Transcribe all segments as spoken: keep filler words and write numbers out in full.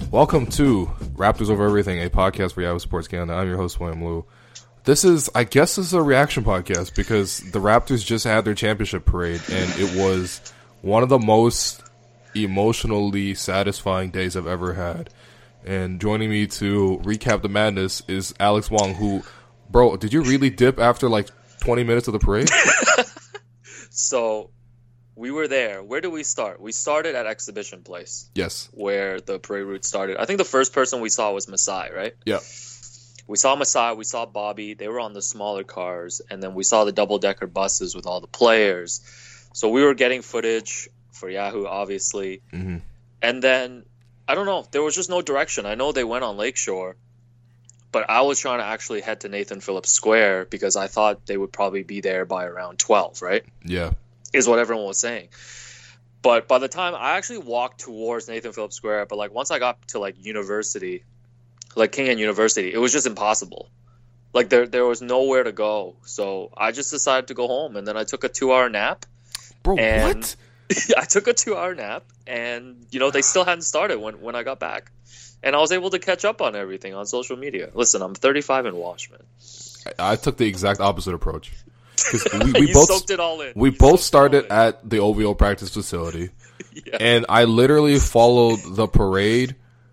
Welcome to Raptors Over Everything, a podcast for Yahoo Sports Canada. I'm your host, William Liu. This is, I guess this is a reaction podcast because the Raptors just had their championship parade, and it was one of the most emotionally satisfying days I've ever had. And joining me to recap the madness is Alex Wong, who, bro, did you really dip after like twenty minutes of the parade? So, we were there. Where did we start? We started at Exhibition Place. Yes. Where the parade route started. I think the first person we saw was Masai, right? Yeah. We saw Masai, we saw Bobby. They were on the smaller cars. And then we saw the double-decker buses with all the players. So we were getting footage for Yahoo, obviously. Mm-hmm. And then, I don't know. There was just no direction. I know they went on Lakeshore. But I was trying to actually head to Nathan Phillips Square because I thought they would probably be there by around twelve, right? Yeah. Is what everyone was saying. But by the time I actually walked towards Nathan Phillips Square, but like once I got to like university, like King and University, it was just impossible. Like there there was nowhere to go. So I just decided to go home, and then I took a two hour nap. Bro, and what? I took a two hour nap, and you know they still hadn't started when, when I got back. And I was able to catch up on everything on social media. Listen, I'm thirty-five and washed, man. I, I took the exact opposite approach. We, we you both soaked it all in. We You both soaked it started at the O V O practice facility, Yeah. and I literally followed the parade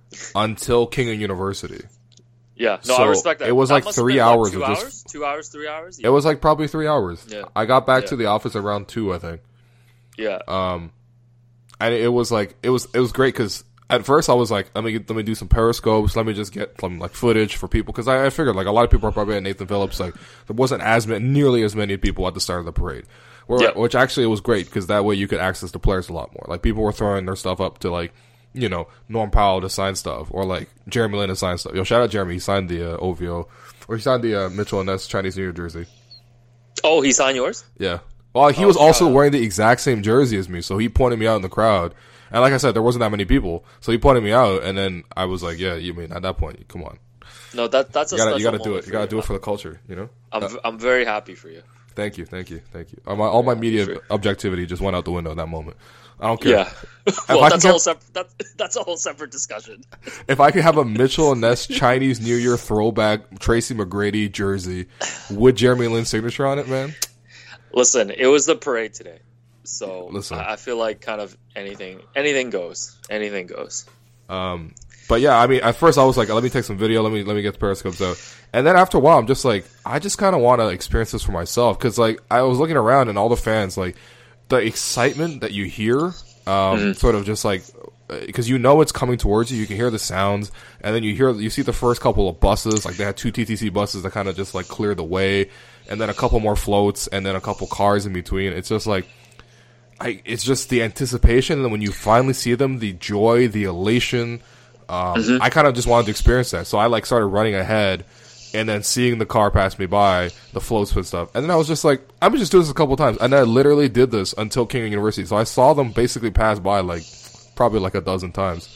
until King and University. Yeah, no, So, I respect that. it was That like must have three been, what, hours Two of hours? just- Two hours, three hours? It was like probably three hours. Yeah. I got back Yeah. to the office around two, I think. Yeah. Um, and it was like it was it was great because at first I was like, let me get, let me do some periscopes, let me just get some like footage for people because I, I figured like a lot of people are probably at Nathan Phillips. Like there wasn't as many, nearly as many people at the start of the parade, Where, Yeah. which actually it was great because that way you could access the players a lot more. Like people were throwing their stuff up to like, you know, Norm Powell to sign stuff or like Jeremy Lin to sign stuff. Yo, shout out Jeremy, he signed the uh, O V O or he signed the uh, Mitchell and Ness Chinese New Year jersey. Oh, he signed yours? Yeah. Well, he Oh, was also shout out. wearing the exact same jersey as me, so he pointed me out in the crowd. And like I said, there wasn't that many people, so he pointed me out, and then I was like, "Yeah, you mean at that point? Come on, No, that that's a you gotta, special you gotta do moment it. for You gotta do it for the culture, you know." I'm Uh, v- I'm very happy for you. thank you, thank you, thank you. All my, all my media sure. objectivity just went out the window at that moment. I don't care. Yeah. If well, I that's can a whole get- separate that's, that's a whole separate discussion. If I could have a Mitchell and Ness Chinese New Year throwback Tracy McGrady jersey with Jeremy Lin's signature on it, man. Listen, it was the parade today. So Listen. I I feel like kind of anything anything goes. Anything goes. Um, but yeah, I mean, at first I was like, let me take some video, let me let me get the periscopes out, and then after a while, I'm just like, I just kind of want to experience this for myself because like I was looking around and all the fans, like the excitement that you hear, um, Mm-hmm. sort of just like because you know it's coming towards you, you can hear the sounds, and then you hear you see the first couple of buses, like they had two T T C buses that kind of just like clear the way, and then a couple more floats, and then a couple cars in between. It's just like. I, it's just the anticipation, and then when you finally see them, the joy, the elation. Um, Mm-hmm. I kind of just wanted to experience that, so I like started running ahead, and then seeing the car pass me by, the floats and stuff, and then I was just like, I'm gonna just do this a couple of times, and I literally did this until King University. So I saw them basically pass by like probably like a dozen times.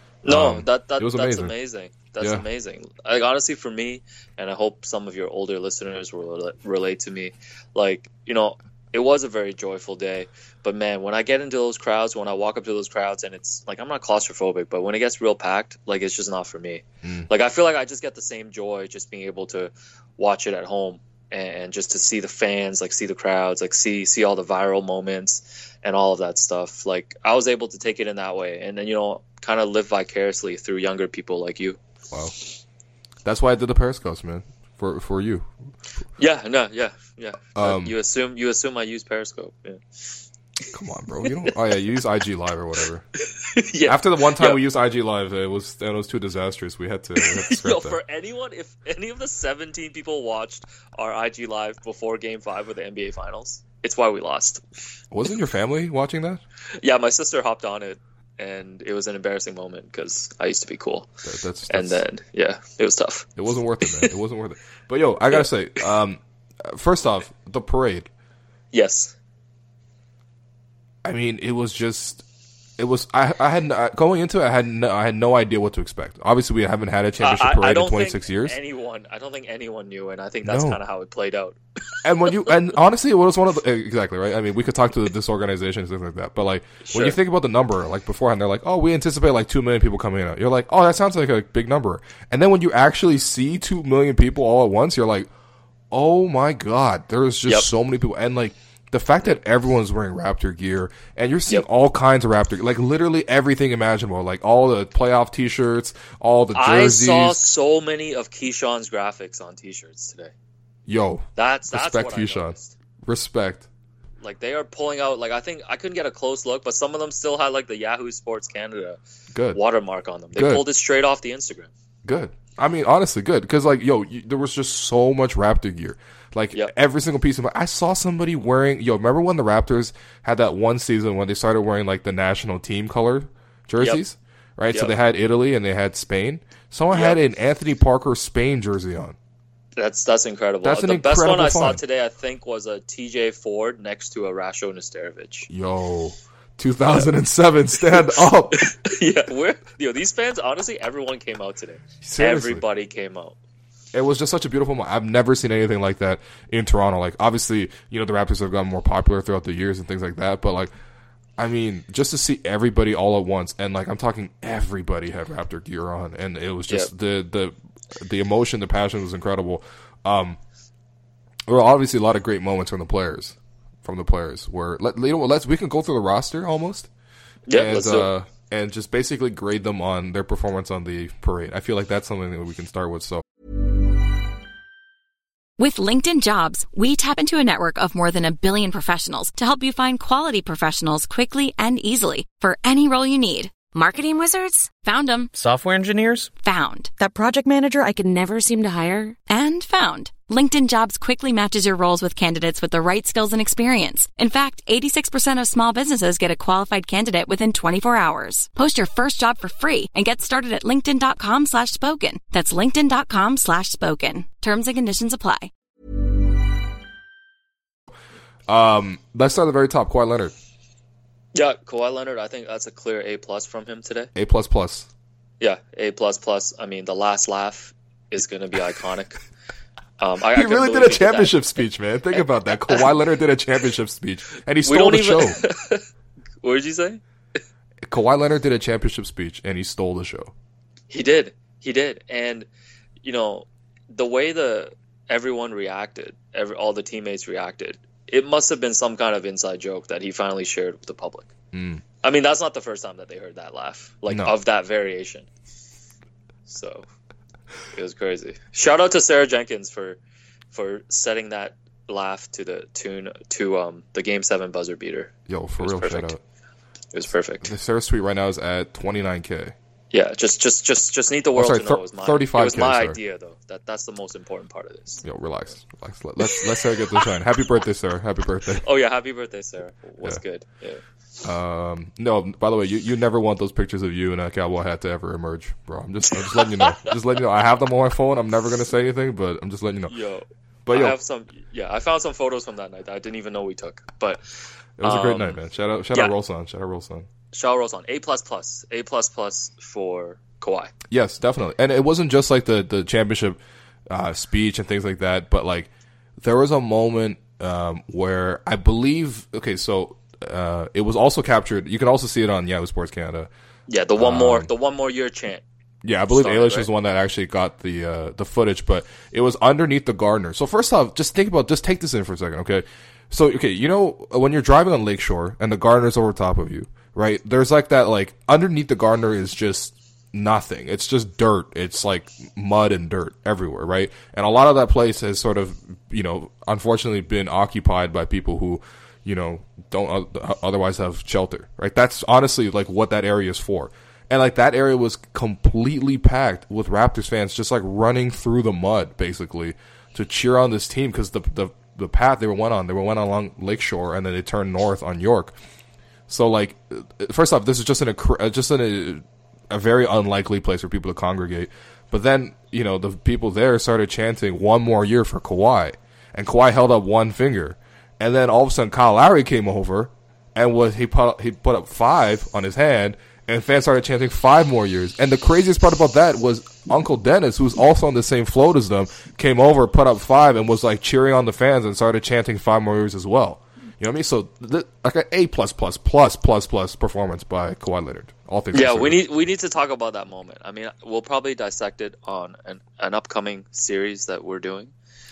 No, Um, that, that it was that's amazing. amazing. That's Yeah. amazing. Like honestly, for me, and I hope some of your older listeners will rela- relate to me. Like you know, it was a very joyful day. But man, when I get into those crowds, when I walk up to those crowds, and it's like I'm not claustrophobic, but when it gets real packed, like it's just not for me. Mm. Like I feel like I just get the same joy just being able to watch it at home and just to see the fans, like see the crowds, like see see all the viral moments and all of that stuff. Like I was able to take it in that way, and then you know, kind of live vicariously through younger people like you. Wow, that's why I did the periscopes, man, for for you. Yeah, no, yeah, yeah. Um, you assume you assume I use Periscope. Yeah. Come on, bro. You don't. Oh yeah, you use I G Live or whatever. yeah. After the one time Yo. we used I G Live, it was it was too disastrous. We had to, we had to scrap Yo, that. for anyone, if any of the seventeen people watched our I G Live before Game Five of the N B A Finals, it's why we lost. Wasn't your family watching that? Yeah, my sister hopped on it, and it was an embarrassing moment because I used to be cool, That, that's, that's and then yeah, it was tough. it wasn't worth it, man. It wasn't worth it. But yo, I gotta say, um, first off, the parade. Yes. I mean, it was just It was I. I had uh, going into it. I had no, I had no idea what to expect. Obviously, we haven't had a championship Uh, I, I parade in don't twenty-six think years. anyone. I don't think anyone knew, and I think that's No. kind of how it played out. And when you and honestly, it was one of the exactly right. I mean, we could talk to this organization and things like that, but like Sure. when you think about the number, like beforehand, they're like, "Oh, we anticipate like two million people coming in." You're like, "Oh, that sounds like a big number." And then when you actually see two million people all at once, you're like, "Oh my god, there's just Yep. so many people." And like the fact that everyone's wearing Raptor gear and you're seeing Yep. all kinds of Raptor, like literally everything imaginable, like all the playoff T-shirts, all the I jerseys. saw so many of Keyshawn's graphics on T-shirts today. Yo, That's that's respect what I Keyshawn. noticed. Respect. Like they are pulling out. Like I think I couldn't get a close look, but some of them still had like the Yahoo Sports Canada Good. watermark on them. They Good. pulled it straight off the Instagram. Good. I mean, honestly, good because like, yo, you, there was just so much Raptor gear. Like Yep. every single piece of my, I saw somebody wearing. Yo, remember when the Raptors had that one season when they started wearing like the national team color jerseys, right? So Yep. they had Italy and they had Spain. Someone Yep. had an Anthony Parker Spain jersey on. That's that's incredible. That's an the best one incredible I saw find. today, I think, was a T J Ford next to a Rasho Nesterovic. Yo, two thousand seven, stand up. Yeah, we're yo. These fans, honestly, everyone came out today. Seriously. Everybody came out. It was just such a beautiful moment. I've never seen anything like that in Toronto. Like, obviously, you know, the Raptors have gotten more popular throughout the years and things like that. But, like, I mean, just to see everybody all at once, and, like, I'm talking everybody had Raptor gear on. And it was just Yep. the, the the emotion, the passion was incredible. Um, there were obviously a lot of great moments from the players. From the players. Where, let, you know what, let's, we can go through the roster almost. Yeah, and, let's do it. uh, and just basically grade them on their performance on the parade. I feel like that's something that we can start with. So, With LinkedIn Jobs, we tap into a network of more than a billion professionals to help you find quality professionals quickly and easily for any role you need. Marketing wizards? Found them. Software engineers? Found. That project manager I could never seem to hire? And found. LinkedIn Jobs quickly matches your roles with candidates with the right skills and experience. In fact, eighty-six percent of small businesses get a qualified candidate within twenty-four hours. Post your first job for free and get started at linkedin.com slash spoken. That's linkedin.com slash spoken. Terms and conditions apply. um, let's start at the very top. Kawhi Leonard. Yeah, Kawhi Leonard. I think that's a clear A plus from him today. A plus plus. Yeah, A plus plus. I mean, the last laugh is going to be iconic. Um, I, I He couldn't really believe did a he that. championship speech, man. Think about that. Kawhi Leonard did a championship speech, and he We stole don't the even. show. What did you say? Kawhi Leonard did a championship speech, and he stole the show. He did. He did. And you know, the way the everyone reacted, every all the teammates reacted, it must have been some kind of inside joke that he finally shared with the public. Mm. I mean, that's not the first time that they heard that laugh, like No. of that variation. So it was crazy. Shout out to Sarah Jenkins for for setting that laugh to the tune to um the Game Seven buzzer beater. Yo, for It was real, perfect. shout out. It was perfect. The Sarah's tweet right now is at twenty-nine K. Yeah, just just just just need the world sorry, to know thir- it was my, thirty-five it was my sorry. idea though. That that's the most important part of this. Yo, relax, relax. Let, let's let Sarah get the shine. Happy birthday, Sarah. Happy birthday. Oh yeah, happy birthday, Sarah. What's Yeah. good? Yeah. Um, no, by the way, you, you never want those pictures of you in a cowboy hat to ever emerge, bro. I'm just I'm just letting you know. Just letting you know. I have them on my phone. I'm never gonna say anything, but I'm just letting you know. Yo, But I yo, have some. Yeah, I found some photos from that night that I didn't even know we took. But it was a great um, night, man. Shout out, shout yeah. out, Rolson. Shout out, Rolson. Shaw Rosen, A plus plus, A plus plus for Kawhi. Yes, definitely. And it wasn't just like the the championship uh, speech and things like that, but like there was a moment um, where I believe. Okay, so uh, it was also captured. You can also see it on Yahoo Sports Canada. Yeah, the one more, Um, the one more year chant. Yeah, I believe Started, Eilish right? was the one that actually got the uh, the footage, but it was underneath the Gardner. So first off, just think about, just take this in for a second, okay? So, okay, you know, when you're driving on Lakeshore and the Gardner's over top of you, right? There's like that, like, underneath the Gardner is just nothing. It's just dirt. It's like mud and dirt everywhere, right? And a lot of that place has sort of, you know, unfortunately been occupied by people who, you know, don't uh, otherwise have shelter, right? That's honestly like what that area is for. And like that area was completely packed with Raptors fans just like running through the mud basically to cheer on this team because the, the the path they were went on, they were went along Lakeshore and then they turned north on York. So like, first off, this is just an a, just an, a, a very unlikely place for people to congregate. But then, you know, the people there started chanting one more year for Kawhi, and Kawhi held up one finger. And then all of a sudden Kyle Lowry came over and was he put he put up five on his hand, and fans started chanting five more years. And the craziest part about that was Uncle Dennis, who's also on the same float as them, came over, put up five, and was like cheering on the fans and started chanting five more years as well. You know what I mean? So th- like an A plus plus plus plus plus performance by Kawhi Leonard. All things yeah, considered. we need we need to talk about that moment. I mean, we'll probably dissect it on an, an upcoming series that we're doing.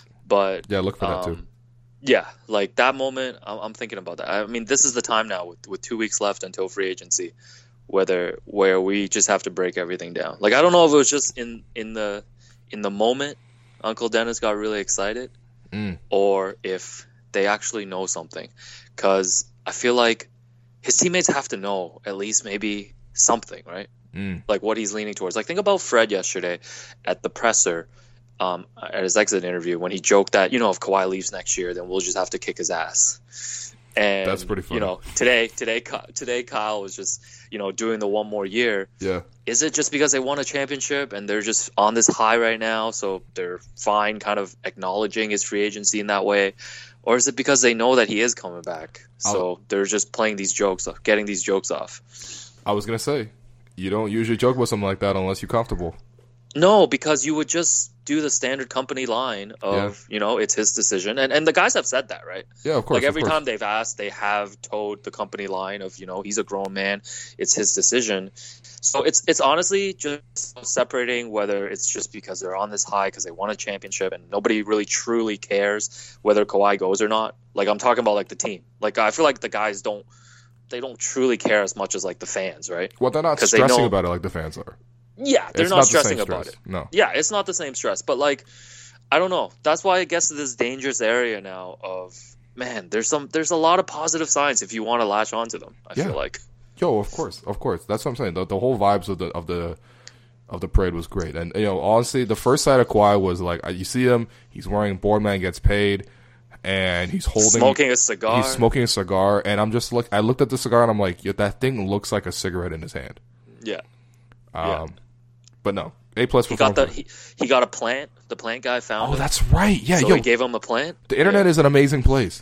But yeah, look for that um, too. Yeah, like that moment, I'm, I'm thinking about that. I mean, this is the time now with, with two weeks left until free agency, whether where we just have to break everything down. Like I don't know if it was just in, in the in the moment Uncle Dennis got really excited, mm. or if they actually know something, because I feel like his teammates have to know at least maybe something, right? Mm. Like what he's leaning towards. Like think about Fred yesterday at the presser. Um, at his exit interview when he joked that, you know, if Kawhi leaves next year, then we'll just have to kick his ass. And that's pretty funny. You know, today, today, today, Kyle was just, you know, doing the one more year. Yeah. Is it just because they won a championship and they're just on this high right now, so they're fine, kind of acknowledging his free agency in that way, or is it because they know that he is coming back, so I'll, they're just playing these jokes, getting these jokes off? I was gonna say, you don't usually joke with something like that unless you're comfortable. No, because you would just do the standard company line of, yeah. you know, it's his decision. And and the guys have said that, right? Yeah, of course. Like every course. time they've asked, they have told the company line of, you know, he's a grown man. It's his decision. So it's it's honestly just separating whether it's just because they're on this high because they won a championship and nobody really truly cares whether Kawhi goes or not. Like I'm talking about like the team. Like I feel like the guys don't, they don't truly care as much as like the fans, right? Well, they're not stressing they know, about it like the fans are. Yeah, they're not, not stressing the about stress. it. No. Yeah, it's not the same stress. But, like, I don't know. That's why I guess this dangerous area now of, man, there's some, there's a lot of positive signs if you want to latch onto them, I yeah. feel like. Yo, of course, of course. That's what I'm saying. The, the whole vibes of the of the of the parade was great. And, you know, honestly, the first side of Kawhi was, like, you see him, he's wearing Boardman Gets Paid, and he's holding... Smoking a cigar. He's smoking a cigar, and I'm just, like, I looked at the cigar, and I'm like, yeah, that thing looks like a cigarette in his hand. Yeah. Um, yeah. But no, A plus. He got the he, he got a plant. The plant guy found. Oh, him. That's right. Yeah, so yo, he gave him a plant. The internet yeah. is an amazing place.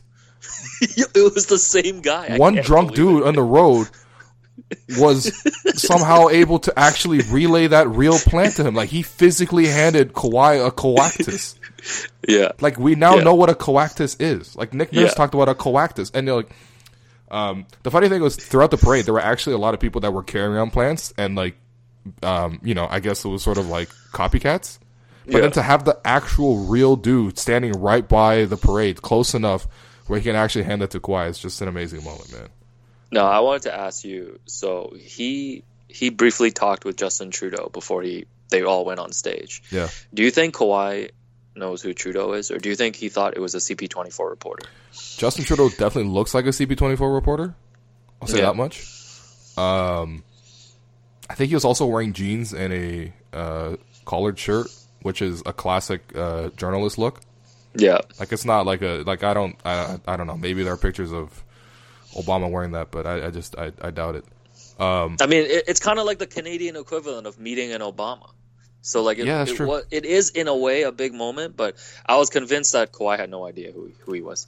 It was the same guy. One drunk dude it. on the road was somehow able to actually relay that real plant to him. Like he physically handed Kawhi a coactus. Yeah. Like we now yeah. know what a coactus is. Like Nick Nurse yeah. talked about a coactus, and you're like. Um, the funny thing was throughout the parade there were actually a lot of people that were carrying around plants and like. Um, you know, I guess it was sort of like copycats. But yeah. then to have the actual real dude standing right by the parade, close enough where he can actually hand it to Kawhi, is just an amazing moment, man. No, I wanted to ask you. So he he briefly talked with Justin Trudeau before he they all went on stage. Yeah. Do you think Kawhi knows who Trudeau is, or do you think he thought it was a C P twenty-four reporter? Justin Trudeau definitely looks like a C P twenty-four reporter. I'll say yeah. that much. Um. I think he was also wearing jeans and a uh, collared shirt, which is a classic uh, journalist look. Yeah, like it's not like a like I don't I I don't know. Maybe there are pictures of Obama wearing that, but I, I just I, I doubt it. Um, I mean, it, it's kind of like the Canadian equivalent of meeting an Obama. So like, it, yeah, that's it, true. Was, it is in a way a big moment, but I was convinced that Kawhi had no idea who who he was.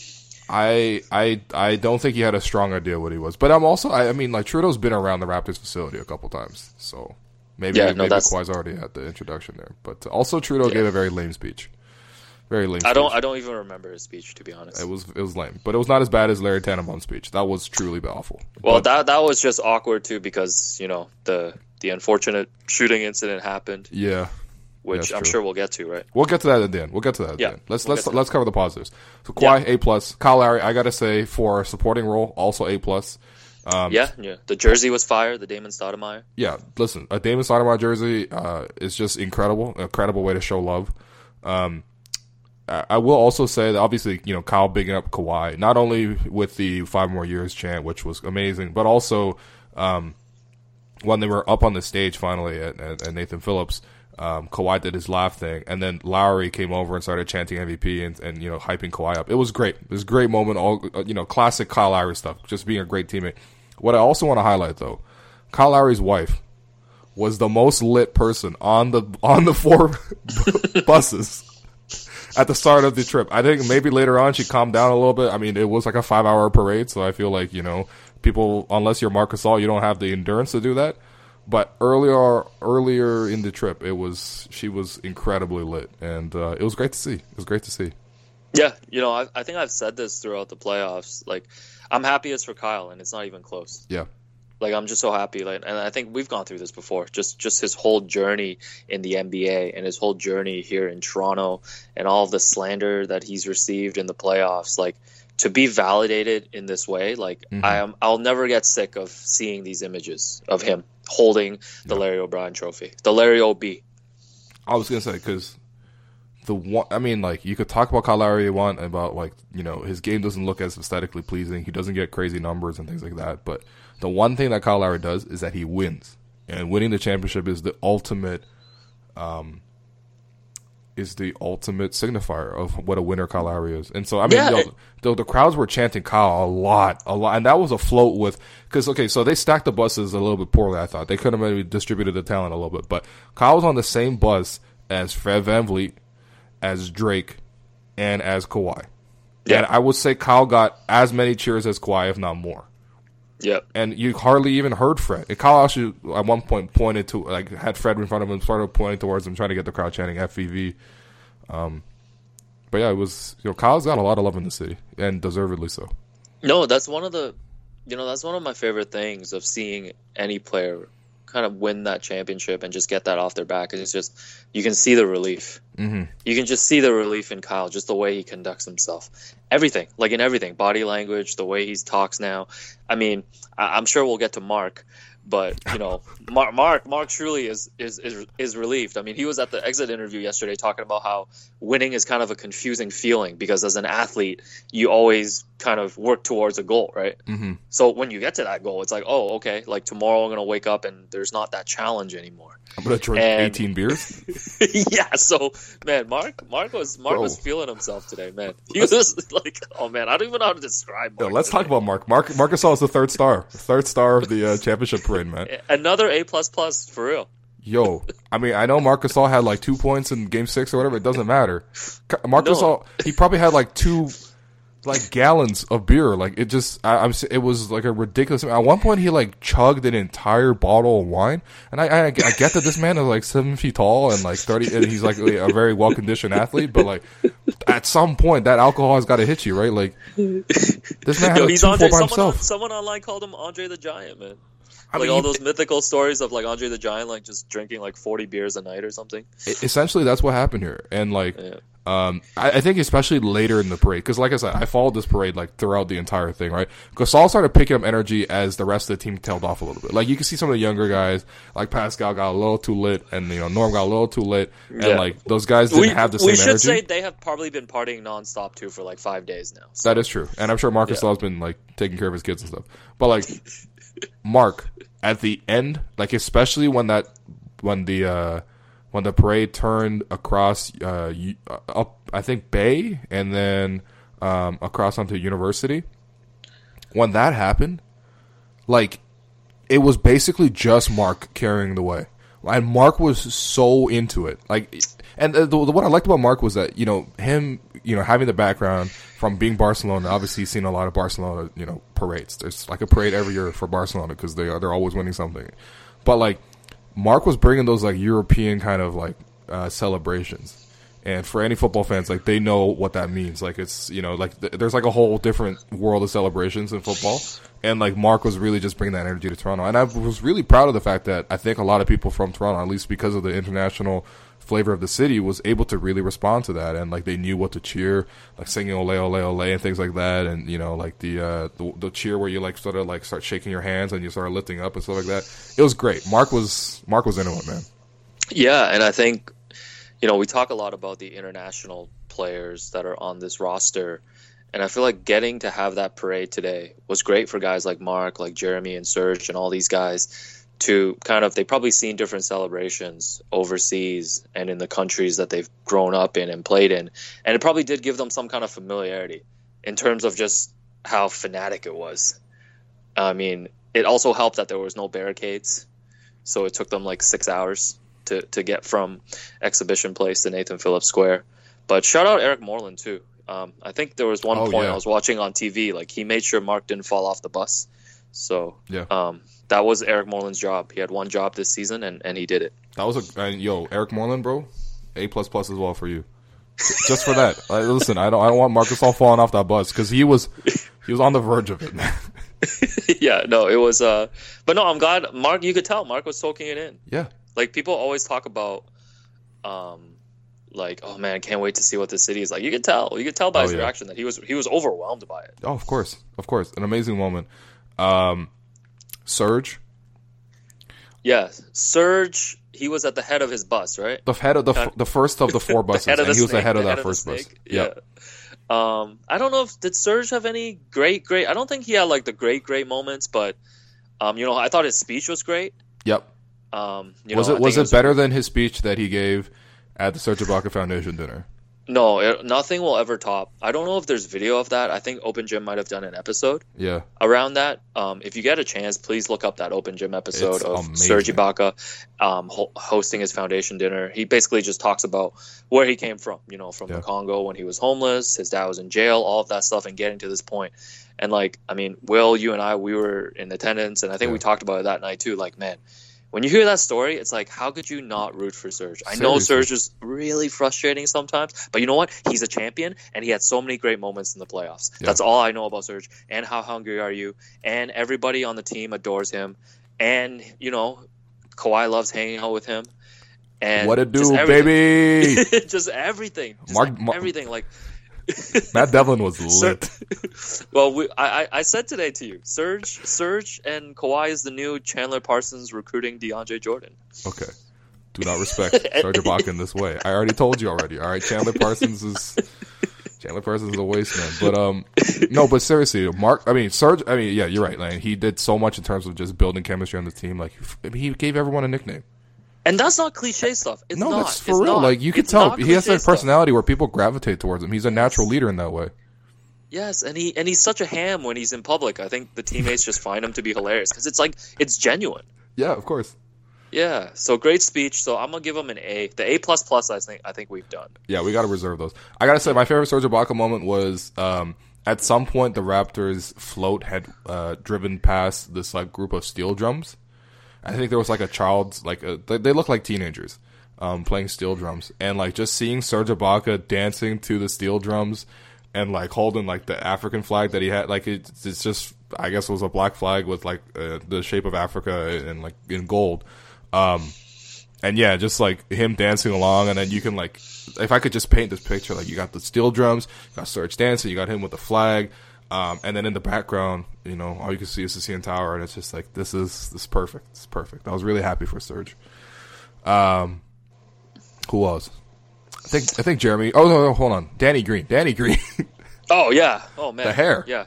I I I don't think he had a strong idea what he was, but I'm also I, I mean like Trudeau's been around the Raptors facility a couple times, so maybe yeah, maybe, no, maybe that's... Kawhi's already had the introduction there. But also Trudeau yeah. gave a very lame speech, very lame. I speech. don't I don't even remember his speech, to be honest. It was it was lame, but it was not as bad as Larry Tannenbaum's speech. That was truly awful. Well, but, that that was just awkward too because you know the the unfortunate shooting incident happened. Yeah. Which yeah, I'm true. sure we'll get to, right? We'll get to that at the end. We'll get to that at yeah, the end. Let's we'll let's let's cover the positives. So Kawhi yeah. A plus, Kyle Lowry I gotta say for supporting role also A plus. Um, yeah, yeah. The jersey was fire. The Damon Stoudemire. Yeah, listen, a Damon Stoudemire jersey uh, is just incredible. An incredible way to show love. Um, I, I will also say that obviously you know Kyle bigging up Kawhi not only with the five more years chant, which was amazing, but also um, when they were up on the stage finally at, at, at Nathan Phillips. Um, Kawhi did his laugh thing, and then Lowry came over and started chanting M V P and, and you know hyping Kawhi up. It was great. It was a great moment. All you know, classic Kyle Lowry stuff. Just being a great teammate. What I also want to highlight though, Kyle Lowry's wife was the most lit person on the on the four buses at the start of the trip. I think maybe later on she calmed down a little bit. I mean, it was like a five-hour parade, so I feel like, you know, people, unless you're Marc Gasol, you don't have the endurance to do that. But earlier earlier in the trip, it was she was incredibly lit, and uh, it was great to see. It was great to see. Yeah, you know, I, I think I've said this throughout the playoffs. Like, I'm happiest for Kyle, and it's not even close. Yeah. Like, I'm just so happy. Like, and I think we've gone through this before. Just just his whole journey in the N B A and his whole journey here in Toronto and all of the slander that he's received in the playoffs. Like, to be validated in this way, like, mm-hmm. I am, I'll never get sick of seeing these images of him holding the yeah. Larry O'Brien trophy, the Larry O B. I was gonna say, because the one, I mean, like, you could talk about Kyle Lowry you want about, like, you know, his game doesn't look as aesthetically pleasing. He doesn't get crazy numbers and things like that. But the one thing that Kyle Lowry does is that he wins, and winning the championship is the ultimate, um, is the ultimate signifier of what a winner Kyle Lowry is. And so, I mean, yeah, you know, it, the, the crowds were chanting Kyle a lot, a lot. And that was a float with, because, okay, so they stacked the buses a little bit poorly, I thought. They could have maybe distributed the talent a little bit. But Kyle was on the same bus as Fred VanVleet, as Drake, and as Kawhi. Yeah. And I would say Kyle got as many cheers as Kawhi, if not more. Yeah. And you hardly even heard Fred. And Kyle actually, at one point, pointed to, like, had Fred in front of him, started pointing towards him, trying to get the crowd chanting F V V. Um, but yeah, it was, you know, Kyle's got a lot of love in the city, and deservedly so. No, that's one of the, you know, that's one of my favorite things of seeing any player kind of win that championship and just get that off their back. It's just, you can see the relief. Mm-hmm. You can just see the relief in Kyle, just the way he conducts himself. Everything, like in everything, body language, the way he talks now. I mean, I- I'm sure we'll get to Mark, but you know, Mark, Mark, Mark truly is, is is is relieved. I mean, he was at the exit interview yesterday talking about how winning is kind of a confusing feeling because as an athlete, you always kind of work towards a goal, right? Mm-hmm. So when you get to that goal, it's like, oh, okay, like tomorrow I'm gonna wake up and there's not that challenge anymore. I'm gonna drink and, eighteen beers. Yeah, so man, Mark, Mark was Mark Bro. was feeling himself today, man. He was just like, oh man, I don't even know how to describe Mark. Yo, let's today. talk about Mark. Mark Marc Gasol is the third star, third star of the uh, championship parade, man. Another A plus plus for real. Yo, I mean, I know Marc Gasol had like two points in Game Six or whatever. It doesn't matter. Marc No. Gasol, he probably had like two, like gallons of beer. Like it just, I, I'm. It was like a ridiculous. At one point, he like chugged an entire bottle of wine, and I, I, I get that this man is like seven feet tall and like thirty, and he's like a very well conditioned athlete. But like, at some point, that alcohol has got to hit you, right? Like, this man had Yo, a he's two Andre. four by Someone, himself. on, someone online called him Andre the Giant, man. I like mean, all he- those mythical stories of like Andre the Giant, like just drinking like forty beers a night or something. Essentially, that's what happened here, and like, Yeah. um, I, I think especially later in the parade, because like I said, I followed this parade like throughout the entire thing, right? Gasol started picking up energy as the rest of the team tailed off a little bit. Like you can see some of the younger guys, like Pascal got a little too lit, and you know Norm got a little too lit, and Yeah. like those guys didn't We, have the we same should energy. say they have probably been partying nonstop too for like five days now. So. That is true, and I'm sure Marc Yeah. Gasol's been like taking care of his kids and stuff. But like Mark, at the end, like especially when that when the uh, when the parade turned across uh, you- uh, up, I think Bay, and then um, across onto University. When that happened, like it was basically just Mark carrying the way, and Mark was so into it. Like, and the, the, what I liked about Mark was that you know him, you know, having the background from being Barcelona. Obviously, he's seen a lot of Barcelona, you know, parades. There's like a parade every year for Barcelona because they are they're always winning something. But like, Mark was bringing those like European kind of like uh, celebrations. And for any football fans, like they know what that means. Like it's you know like th- there's like a whole different world of celebrations in football, and like Mark was really just bringing that energy to Toronto. And I was really proud of the fact that I think a lot of people from Toronto, at least because of the international flavor of the city, was able to really respond to that, and like they knew what to cheer, like singing "Ole Ole Ole" and things like that, and you know like the uh, the, the cheer where you like sort of like start shaking your hands and you start lifting up and stuff like that. It was great. Mark was Mark was into it, man. Yeah, and I think, you know, we talk a lot about the international players that are on this roster, and I feel like getting to have that parade today was great for guys like Mark, like Jeremy and Serge and all these guys to kind of, they've probably seen different celebrations overseas and in the countries that they've grown up in and played in, and it probably did give them some kind of familiarity in terms of just how fanatic it was. I mean, it also helped that there was no barricades, so it took them like six hours to, to get from Exhibition Place to Nathan Phillips Square. but shout out Eric Moreland too. Um, I think there was one Oh, point yeah. I was watching on T V, like he made sure Mark didn't fall off the bus. So Yeah. um, that was Eric Moreland's job. He had one job this season, and, and he did it. That was a and yo Eric Moreland, bro. A plus plus as well for you. Just for that. Like, listen, I don't I don't want Marcus all falling off that bus because he was he was on the verge of it, man. Yeah, no, it was. Uh, but no, I'm glad Mark. You could tell Mark was soaking it in. Yeah. Like people always talk about, um, like oh man, I can't wait to see what the city is like. You could tell. You could tell by Oh, his yeah. reaction that he was he was overwhelmed by it. Oh, of course, of course, an amazing moment. Um, Serge, Yeah, Serge. He was at the head of his bus, right? the head of the Kind- f- the first of the four buses, The head of and the he was the snake, head of the that head first the bus. snake. Yeah. Yeah. Um, I don't know if did Serge have any great, great. I don't think he had like the great, great moments, but um, you know, I thought his speech was great. Yep. Um, you was know, it I was think it better than his speech that he gave at the Serge Ibaka Foundation dinner? No, it, nothing will ever top. I don't know if there's video of that. I think Open Gym might have done an episode Yeah. around that. Um, if you get a chance, please look up that Open Gym episode It's of amazing. Serge Ibaka um, ho- hosting his foundation dinner. He basically just talks about where he came from, you know, from Yeah. the Congo when he was homeless, his dad was in jail, all of that stuff, and getting to this point. And, like, I mean, Will, you and I, we were in attendance, and I think Yeah. we talked about it that night too. Like, man, when you hear that story, it's like, how could you not root for Serge? I know Seriously. Serge is really frustrating sometimes, but you know what? He's a champion, and he had so many great moments in the playoffs. Yeah. That's all I know about Serge. And how hungry are you? And everybody on the team adores him. And, you know, Kawhi loves hanging out with him. And What it just do, everything. baby? Just everything. Just Mark- like Mar- everything. Like, Matt Devlin was Ser- lit. well, we, I, I I said today to you, Serge, Serge and Kawhi is the new Chandler Parsons recruiting DeAndre Jordan. Okay. Do not respect Serge Ibaka in this way. I already told you already. All right, Chandler Parsons is Chandler Parsons is a waste man. But um, no, but seriously, Mark. I mean, Serge. I mean, yeah, you're right. Like, he did so much in terms of just building chemistry on the team. Like, I mean, he gave everyone a nickname. And that's not cliche stuff. It's no, not. that's for It's real. not. Like, you can It's tell not he has cliche that stuff. personality where people gravitate towards him. He's a natural leader in that way. Yes, and he and he's such a ham when he's in public. I think the teammates just find him to be hilarious because it's like it's genuine. Yeah, of course. Yeah, so great speech. So I'm gonna give him an A. The A plus plus. I think I think we've done. Yeah, we got to reserve those. I got to say, my favorite Serge Ibaka moment was um, at some point the Raptors float had uh, driven past this like group of steel drums. I think there was like a child's like a, they, they look like teenagers um, playing steel drums, and like just seeing Serge Ibaka dancing to the steel drums and like holding like the African flag that he had, like it, it's just I guess it was a black flag with like uh, the shape of Africa and like in gold. Um, and yeah, just like him dancing along, and then you can like, if I could just paint this picture, like you got the steel drums, you got Serge dancing, you got him with the flag, um, and then in the background, you know, all you can see is the C N Tower, and it's just like this is this is perfect, this is perfect. I was really happy for Serge. Um, who else? I think I think Jeremy. Oh no, no, hold on, Danny Green, Danny Green. Oh yeah. Oh man. The hair. Yeah.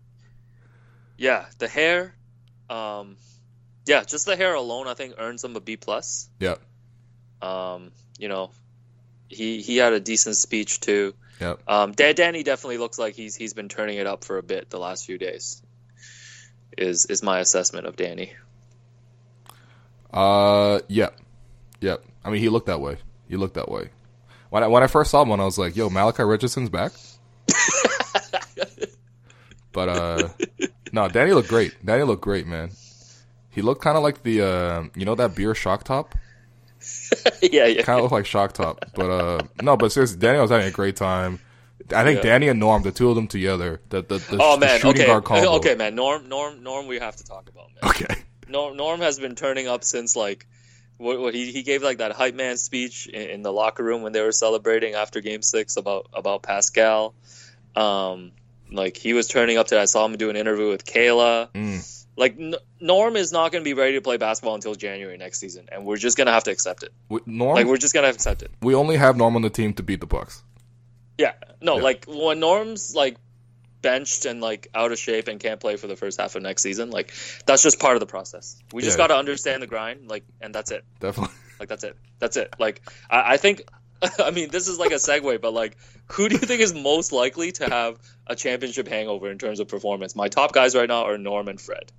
Yeah, the hair. Um, yeah, just the hair alone, I think, earns him a B plus. Yeah, Um, you know, he he had a decent speech too. yeah. Um, Dan- Danny definitely looks like he's he's been turning it up for a bit the last few days. Is is my assessment of Danny? Uh, yeah, yeah. I mean, he looked that way. He looked that way. When I when I first saw him, I was like, "Yo, Malachi Richardson's back." But uh, no, Danny looked great. Danny looked great, man. He looked kind of like the uh, you know that beer Shock Top. yeah, yeah. Kind of looked like Shock Top, but uh, no, but seriously, Danny was having a great time. I think Yeah. Danny and Norm, the two of them together, the the, the, Oh the man, shooting okay, guard combo. okay, man. Norm, Norm, Norm. We have to talk about, man. Okay. Norm, Norm has been turning up since like what, what he he gave like that hype man speech in, in the locker room when they were celebrating after Game Six about about Pascal. Um, like he was turning up to that. I saw him do an interview with Kayla. Mm. Like N- Norm is not going to be ready to play basketball until January next season, and we're just going to have to accept it. We, Norm, Like we're just going to have to accept it. we only have Norm on the team to beat the Bucks. Yeah, no, Yeah. like when Norm's like benched and like out of shape and can't play for the first half of next season, like that's just part of the process. We just Yeah. got to understand the grind, like, and that's it. Definitely. Like that's it. That's it. Like I, I think. I mean, this is like a segue, but like, who do you think is most likely to have a championship hangover in terms of performance? My top guys right now are Norm and Fred.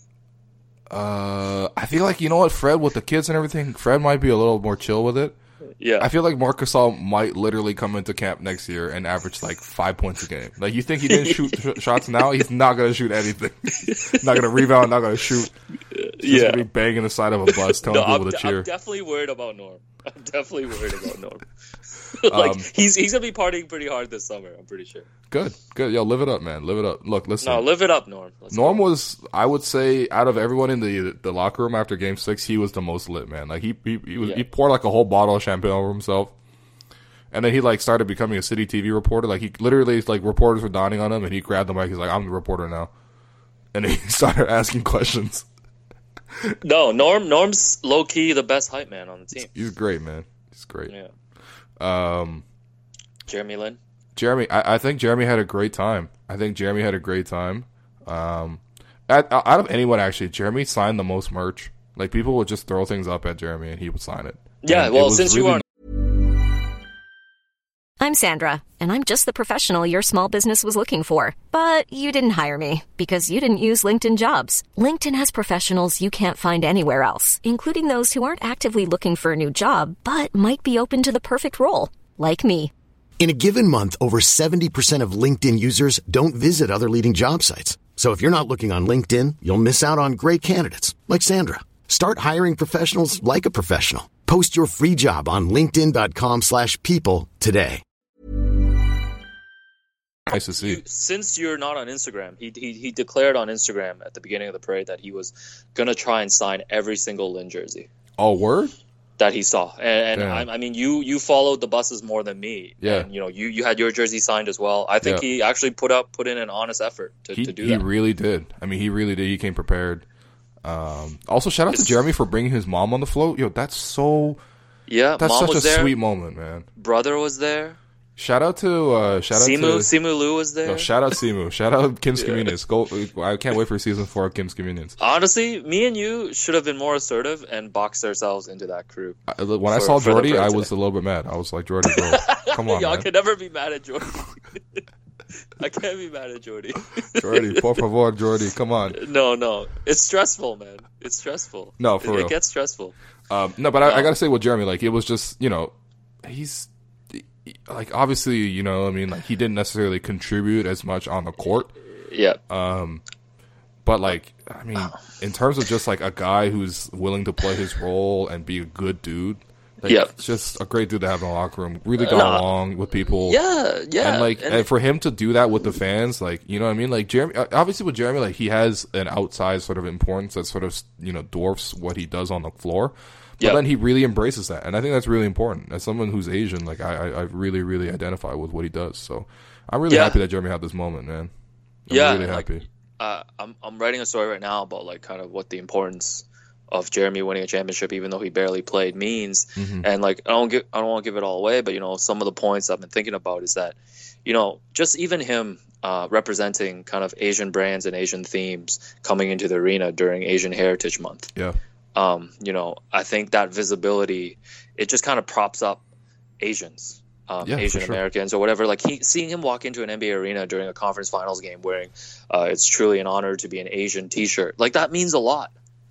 Uh, I feel like, you know what, Fred, with the kids and everything, Fred might be a little more chill with it. Yeah. I feel like Marc Gasol might literally come into camp next year and average like five points a game. Like, you think he didn't shoot sh- shots now? He's not going to shoot anything. Not going to rebound, not going to shoot. He's yeah. going to be banging the side of a bus telling no, people I'm, to cheer. I'm definitely worried about Norm. I'm definitely worried about Norm. like, Um, he's he's going to be partying pretty hard this summer, I'm pretty sure. Good, good. Yo, live it up, man. Live it up. Look, listen. No, live it up, Norm. Let's Norm go. was, I would say, out of everyone in the the locker room after Game Six, he was the most lit, man. Like, he he he, was, Yeah. he poured like a whole bottle of champagne over himself, and then he like started becoming a City T V reporter. Like, he literally, like, reporters were dawning on him, and he grabbed the mic. He's like, "I'm the reporter now," and then he started asking questions. No, Norm Norm's low key the best hype man on the team. He's great, man. He's great. Yeah. Um, Jeremy Lin. Jeremy, I, I think Jeremy had a great time. I think Jeremy had a great time. Um, out, out of anyone, actually, Jeremy signed the most merch. Like, people would just throw things up at Jeremy, and he would sign it. Yeah, And it well, was since you really are I'm Sandra, and I'm just the professional your small business was looking for. But you didn't hire me because you didn't use LinkedIn Jobs. LinkedIn has professionals you can't find anywhere else, including those who aren't actively looking for a new job, but might be open to the perfect role, like me. In a given month, over seventy percent of LinkedIn users don't visit other leading job sites. So if you're not looking on LinkedIn, you'll miss out on great candidates like Sandra. Start hiring professionals like a professional. Post your free job on linkedin.com slash people today. nice to see. since you're not on Instagram, he, he he declared on Instagram at the beginning of the parade that he was gonna try and sign every single Lin jersey Oh, word? that he saw. And, and Damn. I, I mean, you you followed the buses more than me. Yeah. And, you know, you, you had your jersey signed as well. I think Yeah. he actually put up put in an honest effort to, He, to do he that. really did. I mean, he really did. He came prepared. Um, also, shout out to It's- Jeremy for bringing his mom on the float. Yo, that's so. yeah, That's mom such a was there. sweet moment, man. Brother was there. Shout out to uh, shout out Simu to Simu Liu was there. no, shout out Simu. Shout out Kim's Convenience. Go! I can't wait for season four of Kim's Convenience. Honestly, me and you should have been more assertive and boxed ourselves into that crew. I, when I For- saw for the Jordy, parade I today. was a little bit mad. I was like, Jordy, bro, come on, Y'all man. can never be mad at Jordy. I can't be mad at Jordy. Jordy, por favor, Jordy, come on. No, no, it's stressful, man. It's stressful. No, for it, real. it gets stressful. Um, no, but I, I gotta say with Jeremy, like, it was just, you know, he's like, obviously, you know, I mean, like, he didn't necessarily contribute as much on the court, Yeah, but like, I mean, in terms of just like a guy who's willing to play his role and be a good dude, like, Yeah. it's just a great dude to have in the locker room. Really got Nah. along with people. yeah, yeah. And like, And- and for him to do that with the fans, like, you know what I mean? Like, Jeremy, obviously with Jeremy, like, he has an outsized sort of importance that sort of, you know, dwarfs what he does on the floor. But Yeah. then he really embraces that. And I think that's really important. As someone who's Asian, like, I, I, I really, really identify with what he does. So I'm really Yeah. happy that Jeremy had this moment, man. I'm Yeah, really like- happy. uh, I'm I'm writing a story right now about like kind of what the importance of Jeremy winning a championship, even though he barely played, means. Mm-hmm. And like I don't get I don't want to give it all away, but you know some of the points I've been thinking about is that you know just even him uh, representing kind of Asian brands and Asian themes coming into the arena during Asian Heritage Month. Yeah. Um, you know, I think that visibility, it just kind of props up Asians, um, Yeah, for Asian sure. Americans or whatever. Like he, seeing him walk into an N B A arena during a conference finals game wearing, uh, it's truly an honor to be an Asian T-shirt. Like that means a lot.